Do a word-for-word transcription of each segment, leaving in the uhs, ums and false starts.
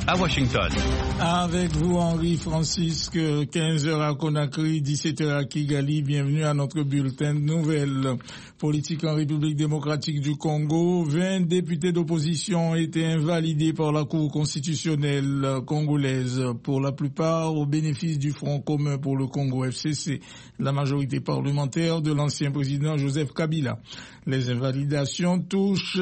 à Washington. Avec vous, Henri Francisque, quinze heures à Conakry, dix-sept heures à Kigali. Bienvenue à notre bulletin de nouvelles. Politique en République démocratique du Congo. vingt députés d'opposition ont été invalidés par la Cour constitutionnelle congolaise, pour la plupart au bénéfice du Front commun pour le Congo F C C, la majorité parlementaire de l'ancien président Joseph Kabila. Les invalidations touchent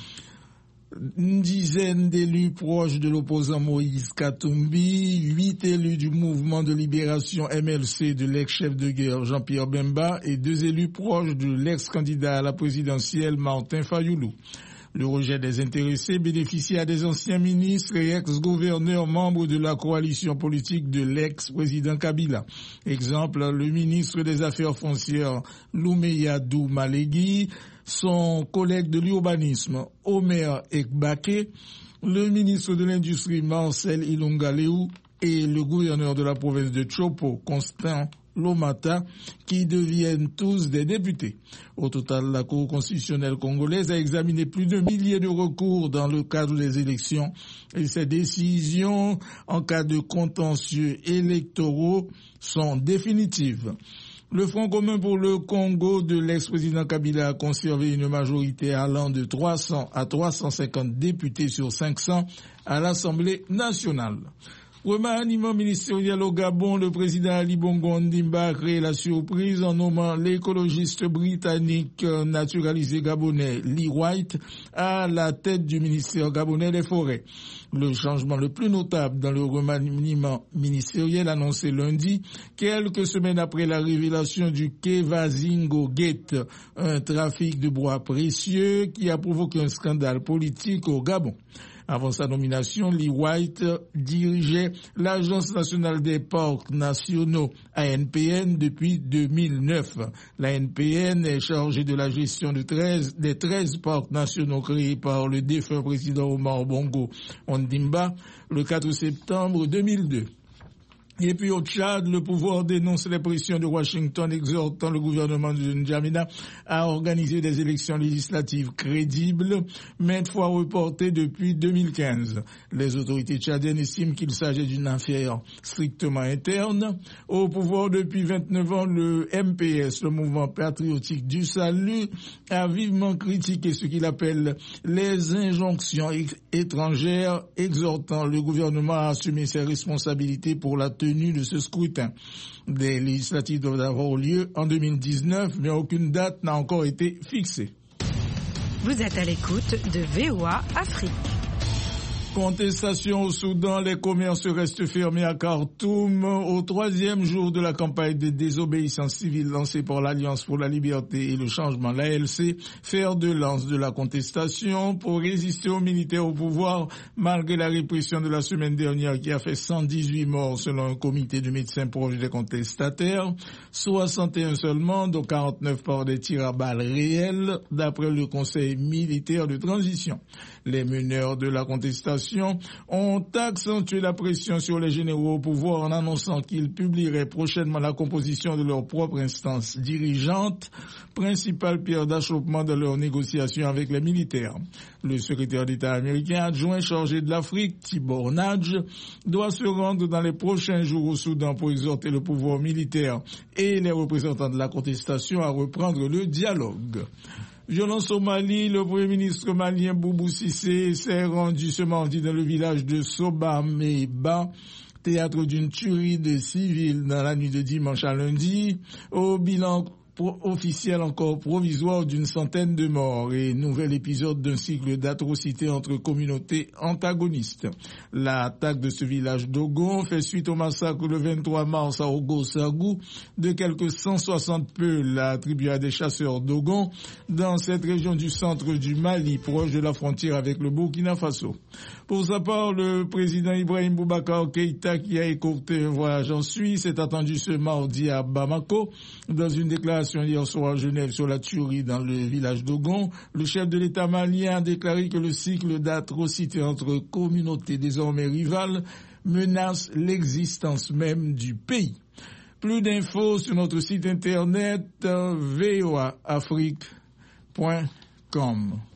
une dizaine d'élus proches de l'opposant Moïse Katumbi, huit élus du mouvement de libération M L C de l'ex-chef de guerre Jean-Pierre Bemba et deux élus proches de l'ex-candidat à la présidentielle Martin Fayoulou. Le rejet des intéressés bénéficie à des anciens ministres et ex-gouverneurs membres de la coalition politique de l'ex-président Kabila. Exemple, le ministre des Affaires foncières Loumeyadou Malegui, son collègue de l'urbanisme Omer Ekbake, le ministre de l'Industrie Marcel Ilunga-Leou et le gouverneur de la province de Chopo, Constant Lomata, qui deviennent tous des députés. Au total, la Cour constitutionnelle congolaise a examiné plus d'un millier de recours dans le cadre des élections et ces décisions en cas de contentieux électoraux sont définitives. Le Front commun pour le Congo de l'ex-président Kabila a conservé une majorité allant de trois cents à trois cent cinquante députés sur cinq cents à l'Assemblée nationale. Remaniement ministériel au Gabon, le président Ali Bongo Ondimba a créé la surprise en nommant l'écologiste britannique naturalisé gabonais Lee White à la tête du ministère gabonais des Forêts. Le changement le plus notable dans le remaniement ministériel annoncé lundi, quelques semaines après la révélation du Kevazingo Gate, un trafic de bois précieux qui a provoqué un scandale politique au Gabon. Avant sa nomination, Lee White dirigeait l'Agence nationale des parcs nationaux, A N P N, depuis deux mille neuf. La A N P N est chargée de la gestion de treize, des treize parcs nationaux créés par le défunt président Omar Bongo Ondimba le quatre septembre deux mille deux. Et puis au Tchad, le pouvoir dénonce les pressions de Washington exhortant le gouvernement de N'Djamena à organiser des élections législatives crédibles, maintes fois reportées depuis deux mille quinze. Les autorités tchadiennes estiment qu'il s'agit d'une affaire strictement interne. Au pouvoir depuis vingt-neuf ans, le M P S, le mouvement patriotique du salut, a vivement critiqué ce qu'il appelle les injonctions étrangères, exhortant le gouvernement à assumer ses responsabilités pour la tenue de ce scrutin. Des législatives doivent avoir lieu en deux mille dix-neuf, mais aucune date n'a encore été fixée. Vous êtes à l'écoute de V O A Afrique. Contestation au Soudan, les commerces restent fermés à Khartoum au troisième jour de la campagne de désobéissance civile lancée par l'Alliance pour la liberté et le changement, l'A L C, fer de lance de la contestation pour résister aux militaires au pouvoir malgré la répression de la semaine dernière qui a fait cent dix-huit morts selon un comité de médecins proches des contestataires, soixante et un seulement, dont quarante-neuf par des tirs à balles réels, d'après le Conseil militaire de transition. Les meneurs de la contestation ont accentué la pression sur les généraux au pouvoir en annonçant qu'ils publieraient prochainement la composition de leur propre instance dirigeante, principale pierre d'achoppement de leurs négociations avec les militaires. Le secrétaire d'État américain adjoint chargé de l'Afrique, Tibor Nadj, doit se rendre dans les prochains jours au Soudan pour exhorter le pouvoir militaire et les représentants de la contestation à reprendre le dialogue. Violence au Mali, le premier ministre malien Boubou Cissé s'est rendu ce mardi dans le village de Sobameba, théâtre d'une tuerie de civils dans la nuit de dimanche à lundi, au bilan officiel encore provisoire d'une centaine de morts et nouvel épisode d'un cycle d'atrocités entre communautés antagonistes. L'attaque de ce village d'Ogon fait suite au massacre le vingt-trois mars à Ogo-Sagou de quelques cent soixante peuls attribués à des chasseurs d'Ogon dans cette région du centre du Mali, proche de la frontière avec le Burkina Faso. Pour sa part, le président Ibrahim Boubacar Keïta, qui a écourté un voyage en Suisse, est attendu ce mardi à Bamako. Dans une déclaration hier soir à Genève sur la tuerie dans le village d'Ogon, le chef de l'État malien a déclaré que le cycle d'atrocités entre communautés désormais rivales menace l'existence même du pays. Plus d'infos sur notre site internet v o a afrique point com.